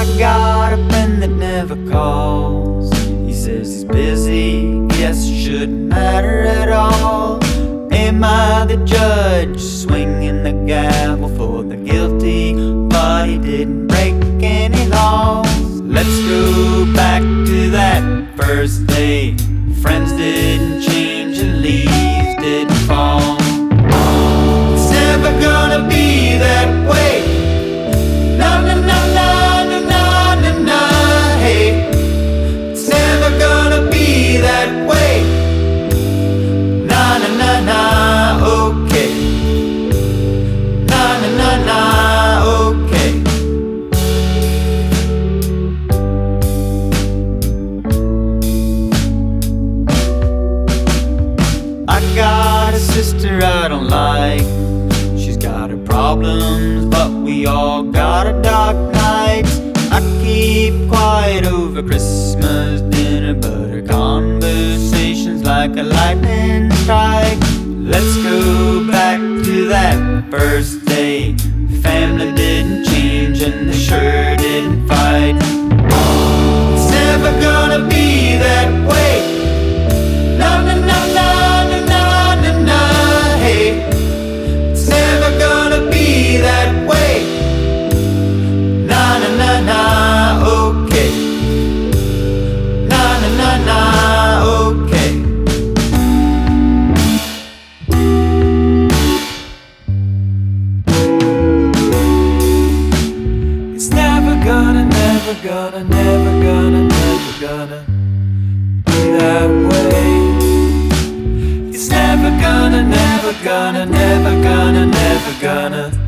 I got a friend that never calls. He says he's busy, yes, it shouldn't matter at all. Am I the judge swinging the gavel for the guilty, but he didn't break any laws? Let's go back to that first day. Friends didn't change and leaves didn't fall. It's never gonna be that way. Na na na na na na na na. Hey, it's never gonna be that way. Na na na na. Okay. Na na na na. Okay. I got a sister I don't like. She's got her problems, but we all got our dark nights. I keep quiet over Christmas dinner, but her conversation's like a lightning strike. Let's go back to that first day. Family didn't change and they sure didn't fight. It's never gonna be that way. Na na na na na na na na. Hey, it's never gonna be that way. Na na na na. Okay. Na na na na. Okay. It's never gonna, never gonna, never gonna, never gonna be that way. It's never gonna, never gonna, never gonna, never gonna